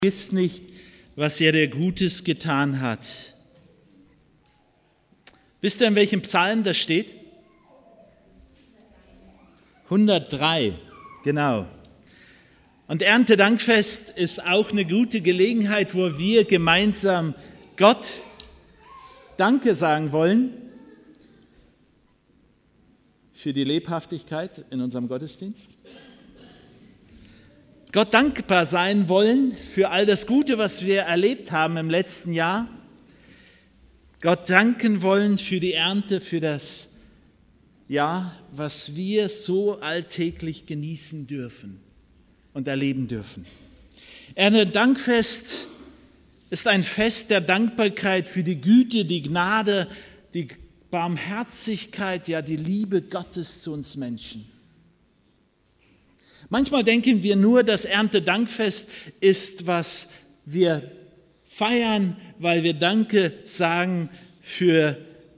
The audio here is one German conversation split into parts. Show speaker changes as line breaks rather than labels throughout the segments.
Vergiss nicht, was er dir Gutes getan hat. Wisst ihr, in welchem Psalm das steht? 103, genau. Und Erntedankfest ist auch eine gute Gelegenheit, wo wir gemeinsam Gott Danke sagen wollen für die Lebhaftigkeit in unserem Gottesdienst. Gott dankbar sein wollen für all das Gute, was wir erlebt haben im letzten Jahr. Gott danken wollen für die Ernte, für das Jahr, was wir so alltäglich genießen dürfen und erleben dürfen. Erntedankfest ist ein Fest der Dankbarkeit für die Güte, die Gnade, die Barmherzigkeit, ja die Liebe Gottes zu uns Menschen. Manchmal denken wir nur, dass Erntedankfest ist, was wir feiern, weil wir Danke sagen für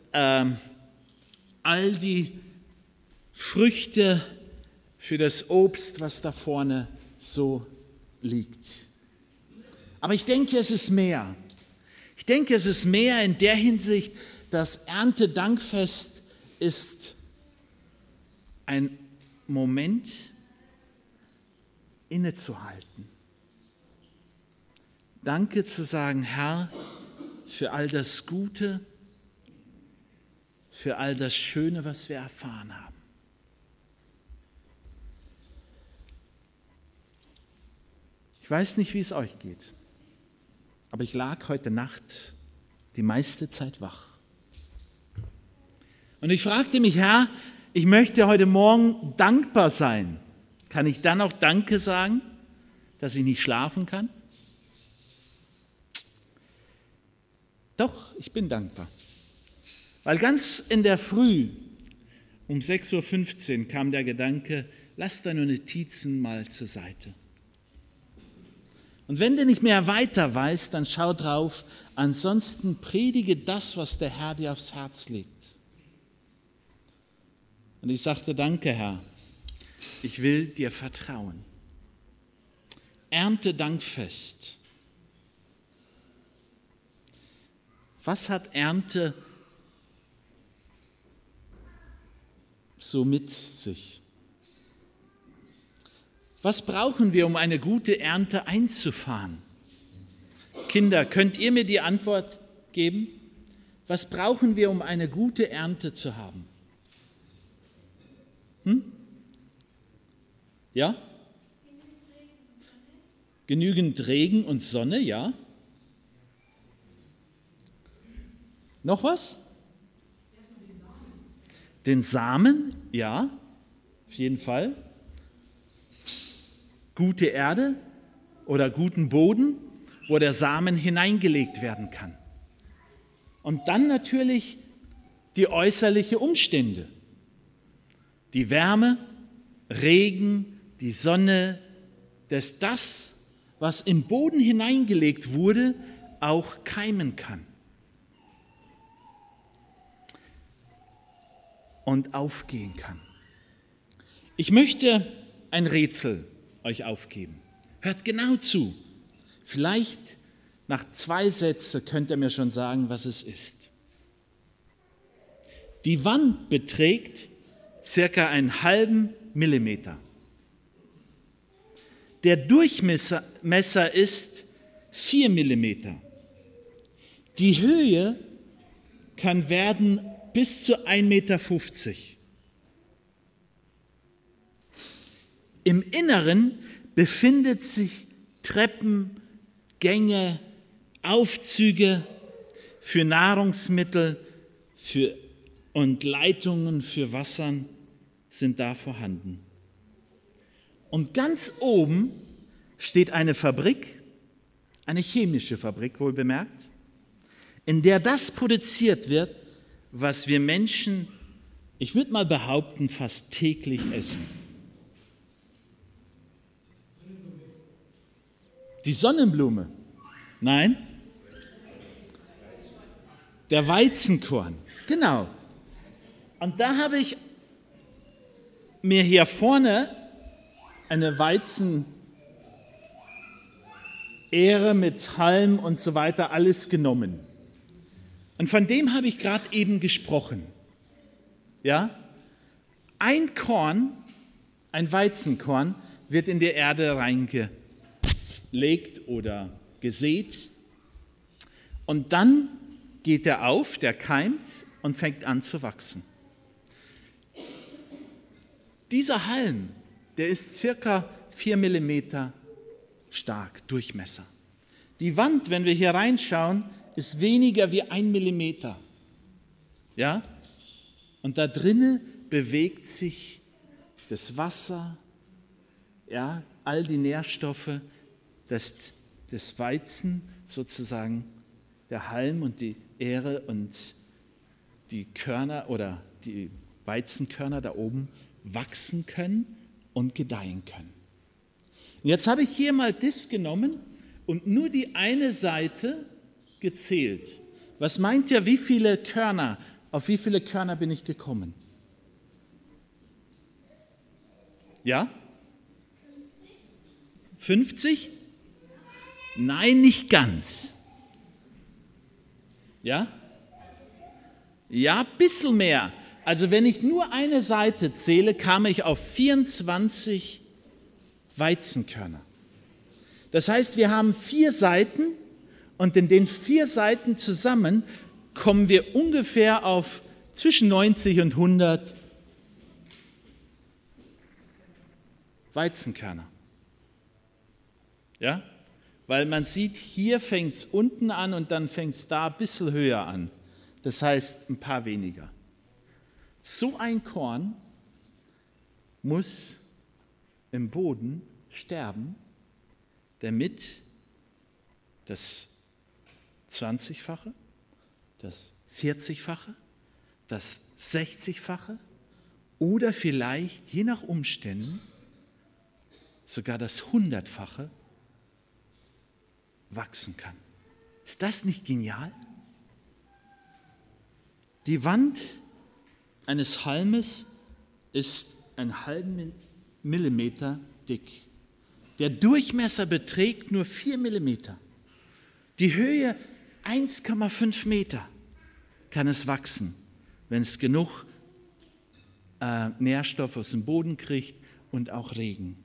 all die Früchte, für das Obst, was da vorne so liegt. Aber ich denke, es ist mehr. Ich denke, es ist mehr in der Hinsicht, dass Erntedankfest ist ein Moment, innezuhalten. Danke zu sagen, Herr, für all das Gute, für all das Schöne, was wir erfahren haben. Ich weiß nicht, wie es euch geht, aber ich lag heute Nacht die meiste Zeit wach. Und ich fragte mich, Herr, ich möchte heute Morgen dankbar sein. Kann ich dann auch Danke sagen, dass ich nicht schlafen kann? Doch, ich bin dankbar. Weil ganz in der Früh, um 6:15 Uhr, kam der Gedanke, lass deine Notizen mal zur Seite. Und wenn du nicht mehr weiter weißt, dann schau drauf, ansonsten predige das, was der Herr dir aufs Herz legt. Und ich sagte, danke Herr, ich will dir vertrauen. Erntedankfest. Was hat Ernte so mit sich? Was brauchen wir, um eine gute Ernte einzufahren? Kinder, könnt ihr mir die Antwort geben? Was brauchen wir, um eine gute Ernte zu haben? Ja? Genügend Regen und Sonne, ja? Noch was? Den Samen, ja, auf jeden Fall. Gute Erde oder guten Boden, wo der Samen hineingelegt werden kann. Und dann natürlich die äußerlichen Umstände. Die Wärme, Regen, die Sonne, dass das, was im Boden hineingelegt wurde, auch keimen kann und aufgehen kann. Ich möchte ein Rätsel euch aufgeben. Hört genau zu. Vielleicht nach 2 Sätzen könnt ihr mir schon sagen, was es ist. Die Wand beträgt circa einen halben Millimeter. Der Durchmesser ist 4 Millimeter. Die Höhe kann werden bis zu 1,50 Meter. Im Inneren befindet sich Treppen, Gänge, Aufzüge für Nahrungsmittel und Leitungen für Wasser sind da vorhanden. Und ganz oben steht eine Fabrik, eine chemische Fabrik wohlbemerkt, in der das produziert wird, was wir Menschen, ich würde mal behaupten, fast täglich essen. Die Sonnenblume? Nein? Der Weizenkorn, genau. Und da habe ich mir hier vorne eine Ähre mit Halm und so weiter, alles genommen. Und von dem habe ich gerade eben gesprochen. Ja? Ein Korn, ein Weizenkorn, wird in die Erde reingelegt oder gesät. Und dann geht er auf, der keimt und fängt an zu wachsen. Dieser Halm, der ist circa 4 Millimeter stark, Durchmesser. Die Wand, wenn wir hier reinschauen, ist weniger wie 1 Millimeter. Ja? Und da drinnen bewegt sich das Wasser, ja, all die Nährstoffe, das Weizen sozusagen, der Halm und die Ähre und die Körner oder die Weizenkörner da oben wachsen können und gedeihen können. Und jetzt habe ich hier mal das genommen und nur die eine Seite gezählt. Was meint ihr, wie viele Körner, auf wie viele Körner bin ich gekommen? Ja? 50? Nein, nicht ganz. Ja? Ja, ein bisschen mehr. Also wenn ich nur eine Seite zähle, kam ich auf 24 Weizenkörner. Das heißt, wir haben 4 Seiten und in den 4 Seiten zusammen kommen wir ungefähr auf zwischen 90 und 100 Weizenkörner. Ja? Weil man sieht, hier fängt es unten an und dann fängt es da ein bisschen höher an. Das heißt, ein paar weniger. So ein Korn muss im Boden sterben, damit das 20-fache, das 40-fache, das 60-fache oder vielleicht, je nach Umständen, sogar das 100-fache wachsen kann. Ist das nicht genial? Die Wand eines Halmes ist 0,5 Millimeter dick. Der Durchmesser beträgt nur 4 Millimeter. Die Höhe 1,5 Meter kann es wachsen, wenn es genug Nährstoffe aus dem Boden kriegt und auch Regen.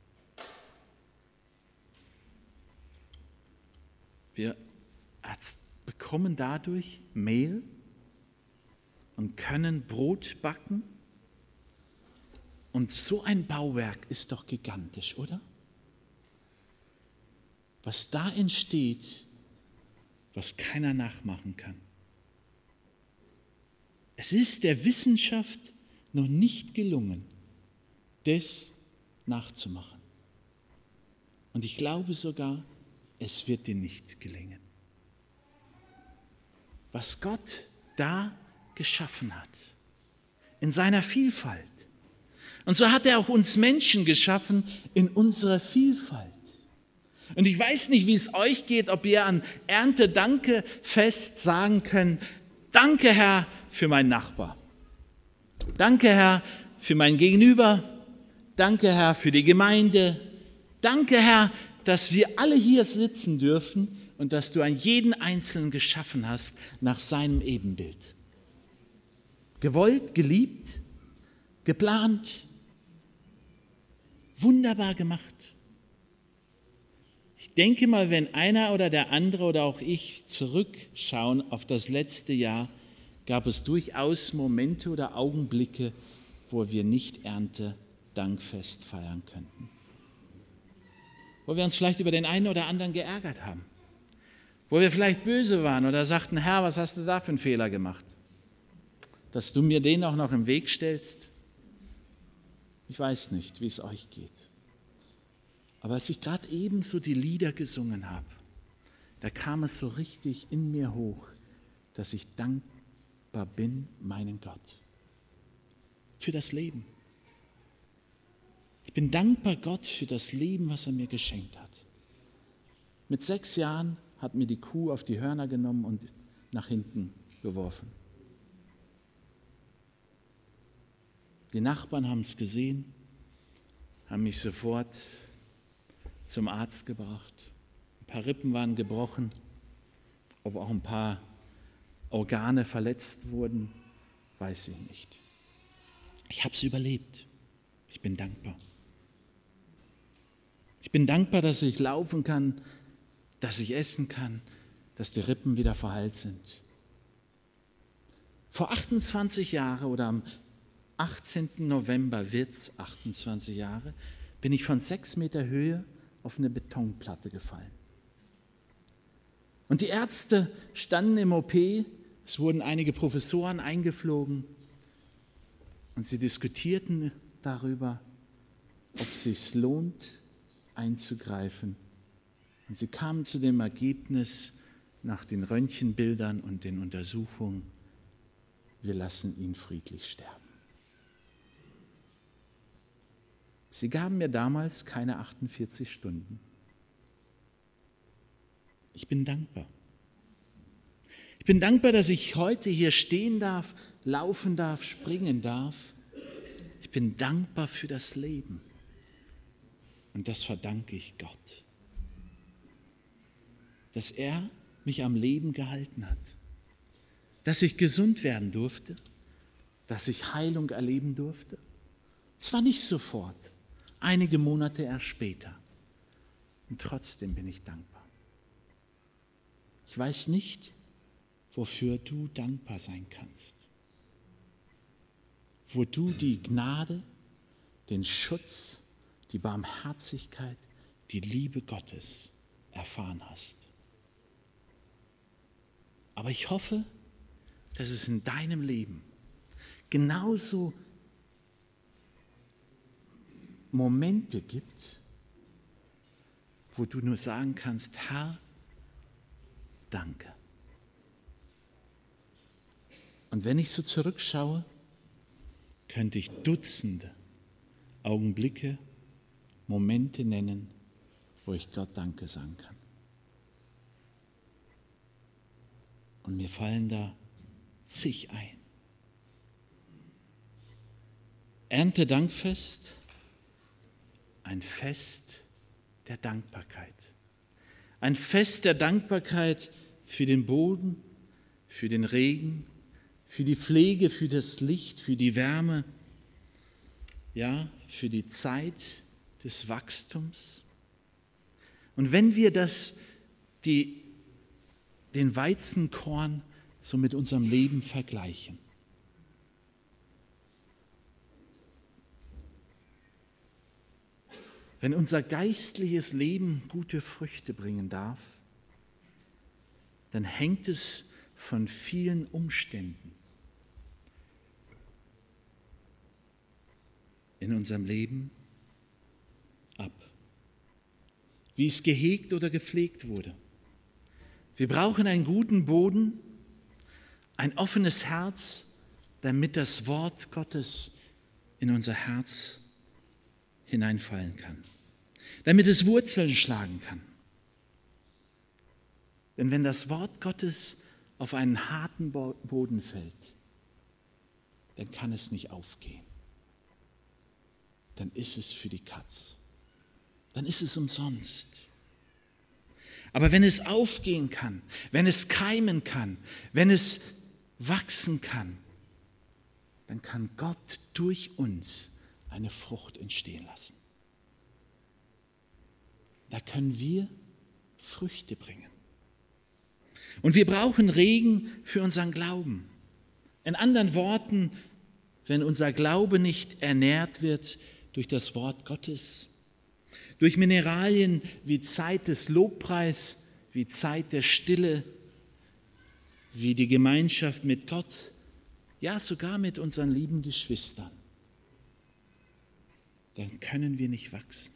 Wir bekommen dadurch Mehl und können Brot backen. Und so ein Bauwerk ist doch gigantisch, oder? Was da entsteht, was keiner nachmachen kann. Es ist der Wissenschaft noch nicht gelungen, das nachzumachen. Und ich glaube sogar, es wird dir nicht gelingen. Was Gott da geschaffen hat, in seiner Vielfalt. Und so hat er auch uns Menschen geschaffen in unserer Vielfalt. Und ich weiß nicht, wie es euch geht, ob ihr an Erntedankefest sagen könnt, danke Herr für meinen Nachbar. Danke Herr für mein Gegenüber. Danke Herr für die Gemeinde. Danke Herr, dass wir alle hier sitzen dürfen und dass du an jeden Einzelnen geschaffen hast nach seinem Ebenbild. Gewollt, geliebt, geplant, wunderbar gemacht. Ich denke mal, wenn einer oder der andere oder auch ich zurückschauen auf das letzte Jahr, gab es durchaus Momente oder Augenblicke, wo wir nicht Erntedankfest feiern könnten. Wo wir uns vielleicht über den einen oder anderen geärgert haben. Wo wir vielleicht böse waren oder sagten, Herr, was hast du da für einen Fehler gemacht? Dass du mir den auch noch im Weg stellst? Ich weiß nicht, wie es euch geht. Aber als ich gerade eben so die Lieder gesungen habe, da kam es so richtig in mir hoch, dass ich dankbar bin, meinen Gott, für das Leben. Ich bin dankbar Gott für das Leben, was er mir geschenkt hat. Mit 6 Jahren hat mir die Kuh auf die Hörner genommen und nach hinten geworfen. Die Nachbarn haben es gesehen, haben mich sofort zum Arzt gebracht. Ein paar Rippen waren gebrochen, ob auch ein paar Organe verletzt wurden, weiß ich nicht. Ich habe es überlebt. Ich bin dankbar. Ich bin dankbar, dass ich laufen kann, dass ich essen kann, dass die Rippen wieder verheilt sind. Vor 28 Jahren oder am 18. November wird es 28 Jahre, bin ich von 6 Meter Höhe auf eine Betonplatte gefallen. Und die Ärzte standen im OP, es wurden einige Professoren eingeflogen und sie diskutierten darüber, ob es sich lohnt, einzugreifen. Und sie kamen zu dem Ergebnis nach den Röntgenbildern und den Untersuchungen, wir lassen ihn friedlich sterben. Sie gaben mir damals keine 48 Stunden. Ich bin dankbar. Ich bin dankbar, dass ich heute hier stehen darf, laufen darf, springen darf. Ich bin dankbar für das Leben. Und das verdanke ich Gott. Dass er mich am Leben gehalten hat. Dass ich gesund werden durfte. Dass ich Heilung erleben durfte. Zwar nicht sofort, einige Monate erst später. Und trotzdem bin ich dankbar. Ich weiß nicht, wofür du dankbar sein kannst. Wo du die Gnade, den Schutz, die Barmherzigkeit, die Liebe Gottes erfahren hast. Aber ich hoffe, dass es in deinem Leben genauso Momente gibt, wo du nur sagen kannst, Herr, danke. Und wenn ich so zurückschaue, könnte ich Dutzende Augenblicke, Momente nennen, wo ich Gott Danke sagen kann. Und mir fallen da zig ein. Erntedankfest, ein Fest der Dankbarkeit. Ein Fest der Dankbarkeit für den Boden, für den Regen, für die Pflege, für das Licht, für die Wärme, ja, für die Zeit des Wachstums. Und wenn wir den Weizenkorn so mit unserem Leben vergleichen, wenn unser geistliches Leben gute Früchte bringen darf, dann hängt es von vielen Umständen in unserem Leben ab, wie es gehegt oder gepflegt wurde. Wir brauchen einen guten Boden, ein offenes Herz, damit das Wort Gottes in unser Herz hineinfallen kann, damit es Wurzeln schlagen kann. Denn wenn das Wort Gottes auf einen harten Boden fällt, dann kann es nicht aufgehen. Dann ist es für die Katz. Dann ist es umsonst. Aber wenn es aufgehen kann, wenn es keimen kann, wenn es wachsen kann, dann kann Gott durch uns eine Frucht entstehen lassen. Da können wir Früchte bringen. Und wir brauchen Regen für unseren Glauben. In anderen Worten, wenn unser Glaube nicht ernährt wird durch das Wort Gottes, durch Mineralien wie Zeit des Lobpreis, wie Zeit der Stille, wie die Gemeinschaft mit Gott, ja sogar mit unseren lieben Geschwistern, dann können wir nicht wachsen.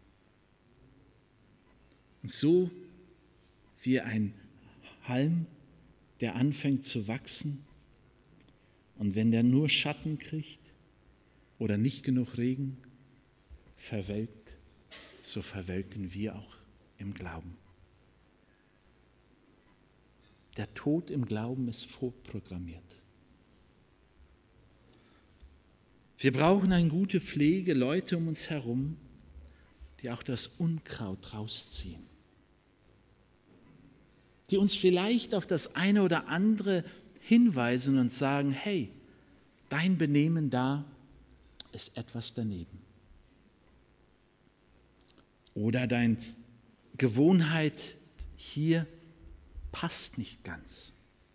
Und so wie ein Halm, der anfängt zu wachsen und wenn der nur Schatten kriegt oder nicht genug Regen, verwelkt, so verwelken wir auch im Glauben. Der Tod im Glauben ist vorprogrammiert. Wir brauchen eine gute Pflege, Leute um uns herum, die auch das Unkraut rausziehen. die uns vielleicht auf das eine oder andere hinweisen und sagen, hey, dein Benehmen da ist etwas daneben. Oder deine Gewohnheit hier passt nicht ganz.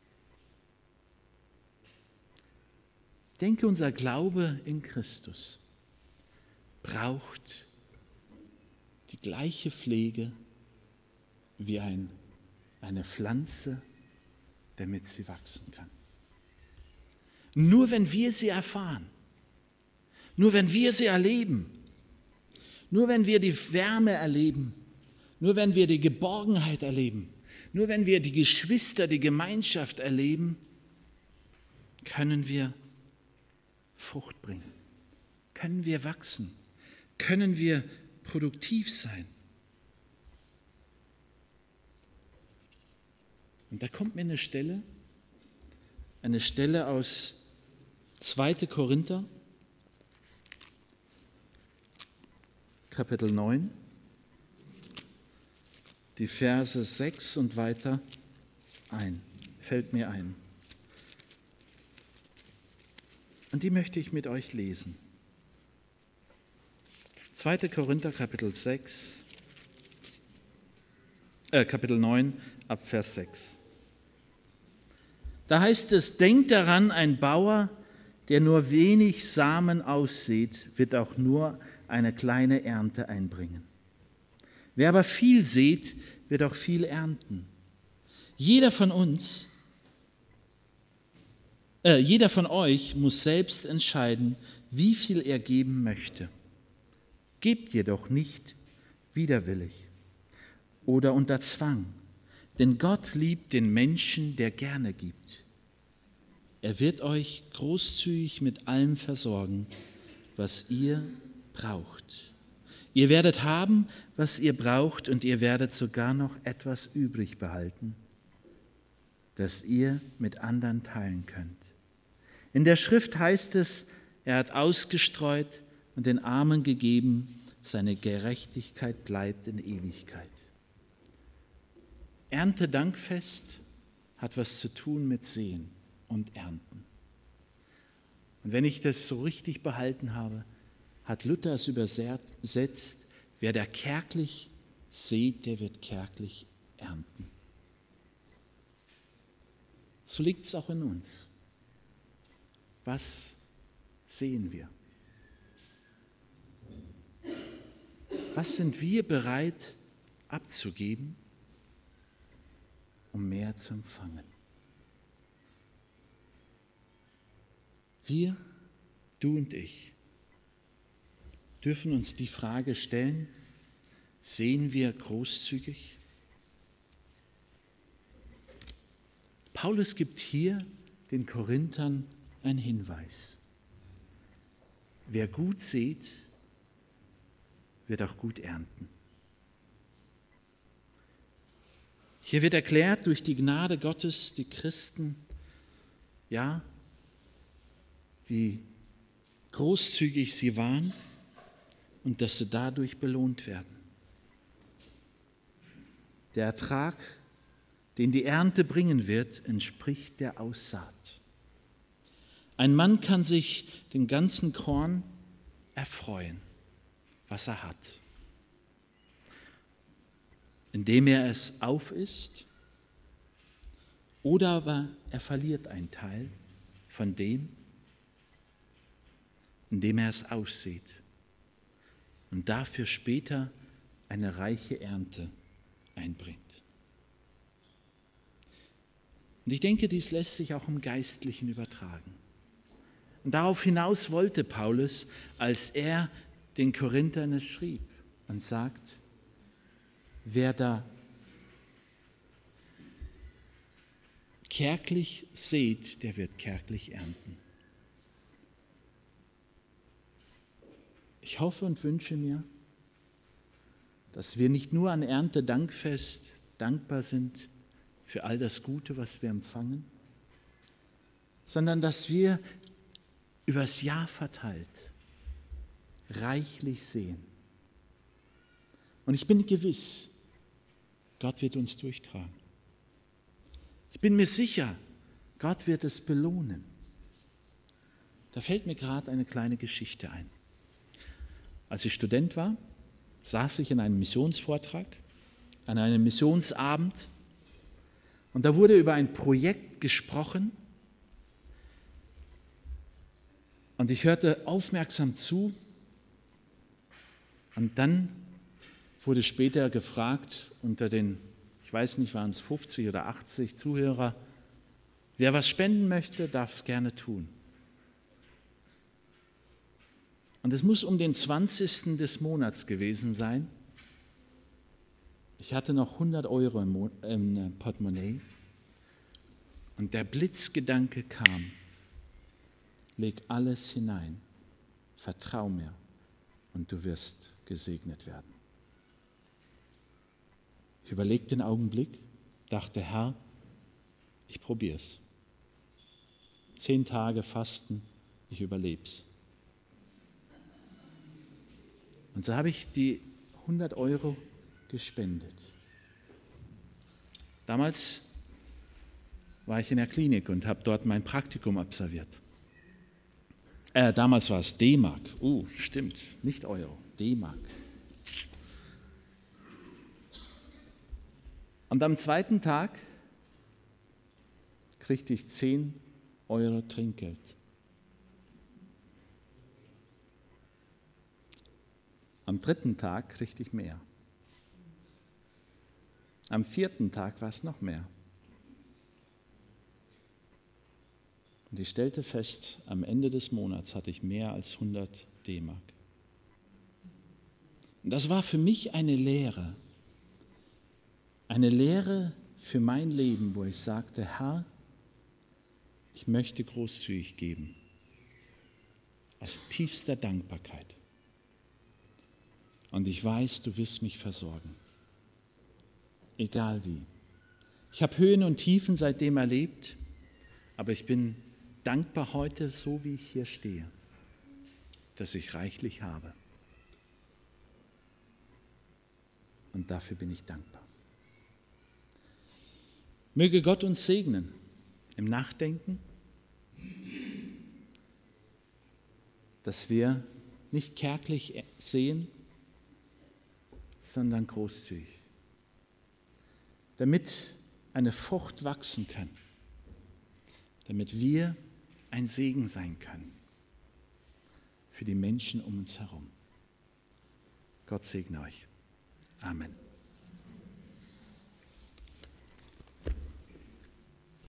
Ich denke, unser Glaube in Christus braucht die gleiche Pflege wie eine Pflanze, damit sie wachsen kann. Nur wenn wir sie erfahren, nur wenn wir sie erleben, nur wenn wir die Wärme erleben, nur wenn wir die Geborgenheit erleben, nur wenn wir die Geschwister, die Gemeinschaft erleben, können wir Frucht bringen, können wir wachsen, können wir produktiv sein. Und da kommt mir eine Stelle aus 2. Korinther, Kapitel 9, die Verse 6 und weiter fällt mir ein. Und die möchte ich mit euch lesen. 2. Korinther, Kapitel 9, ab Vers 6. Da heißt es, denkt daran, ein Bauer, der nur wenig Samen aussät, wird auch nur eine kleine Ernte einbringen. Wer aber viel sät, wird auch viel ernten. Jeder von euch muss selbst entscheiden, wie viel er geben möchte. Gebt jedoch nicht widerwillig oder unter Zwang, denn Gott liebt den Menschen, der gerne gibt. Er wird euch großzügig mit allem versorgen, was ihr braucht. Ihr werdet haben, was ihr braucht, und ihr werdet sogar noch etwas übrig behalten, das ihr mit anderen teilen könnt. In der Schrift heißt es, er hat ausgestreut und den Armen gegeben, seine Gerechtigkeit bleibt in Ewigkeit. Erntedankfest hat was zu tun mit Sehen und Ernten. Und wenn ich das so richtig behalten habe, hat Luther es übersetzt, wer da kärglich sät, der wird kärglich ernten. So liegt es auch in uns. Was sehen wir? Was sind wir bereit abzugeben, um mehr zu empfangen? Wir, du und ich, dürfen uns die Frage stellen, sehen wir großzügig? Paulus gibt hier den Korinthern einen Hinweis. Wer gut sät, wird auch gut ernten. Hier wird erklärt, durch die Gnade Gottes, die Christen, ja, wie großzügig sie waren und dass sie dadurch belohnt werden. Der Ertrag, den die Ernte bringen wird, entspricht der Aussaat. Ein Mann kann sich den ganzen Korn erfreuen, was er hat, indem er es aufisst, oder aber er verliert einen Teil von dem, indem er es aussät und dafür später eine reiche Ernte einbringt. Und ich denke, dies lässt sich auch im Geistlichen übertragen. Und darauf hinaus wollte Paulus, als er den Korinthern es schrieb und sagt, wer da kärglich sät, der wird kärglich ernten. Ich hoffe und wünsche mir, dass wir nicht nur an Erntedankfest dankbar sind für all das Gute, was wir empfangen, sondern dass wir übers Jahr verteilt reichlich sehen. Und ich bin gewiss, Gott wird uns durchtragen. Ich bin mir sicher, Gott wird es belohnen. Da fällt mir gerade eine kleine Geschichte ein. Als ich Student war, saß ich in einem Missionsvortrag, an einem Missionsabend, und da wurde über ein Projekt gesprochen und ich hörte aufmerksam zu und dann wurde später gefragt unter den, ich weiß nicht, waren es 50 oder 80 Zuhörer, wer was spenden möchte, darf es gerne tun. Und es muss um den 20. des Monats gewesen sein. Ich hatte noch 100 Euro im Portemonnaie und der Blitzgedanke kam, leg alles hinein, vertrau mir und du wirst gesegnet werden. Ich überlegte den Augenblick, dachte, Herr, ich probier's. 10 Tage Fasten, ich überleb's. Und so habe ich die 100 Euro gespendet. Damals war ich in der Klinik und habe dort mein Praktikum absolviert. Damals war es D-Mark. Stimmt, nicht Euro, D-Mark. Und am zweiten Tag kriegte ich 10 Euro Trinkgeld. Am 3. Tag kriegte ich mehr. Am 4. Tag war es noch mehr. Und ich stellte fest, am Ende des Monats hatte ich mehr als 100 D-Mark. Und das war für mich eine Lehre für mein Leben, wo ich sagte, Herr, ich möchte großzügig geben, aus tiefster Dankbarkeit. Und ich weiß, du wirst mich versorgen, egal wie. Ich habe Höhen und Tiefen seitdem erlebt, aber ich bin dankbar heute, so wie ich hier stehe, dass ich reichlich habe. Und dafür bin ich dankbar. Möge Gott uns segnen im Nachdenken, dass wir nicht kärglich sehen, sondern großzügig, damit eine Frucht wachsen kann, damit wir ein Segen sein können für die Menschen um uns herum. Gott segne euch. Amen.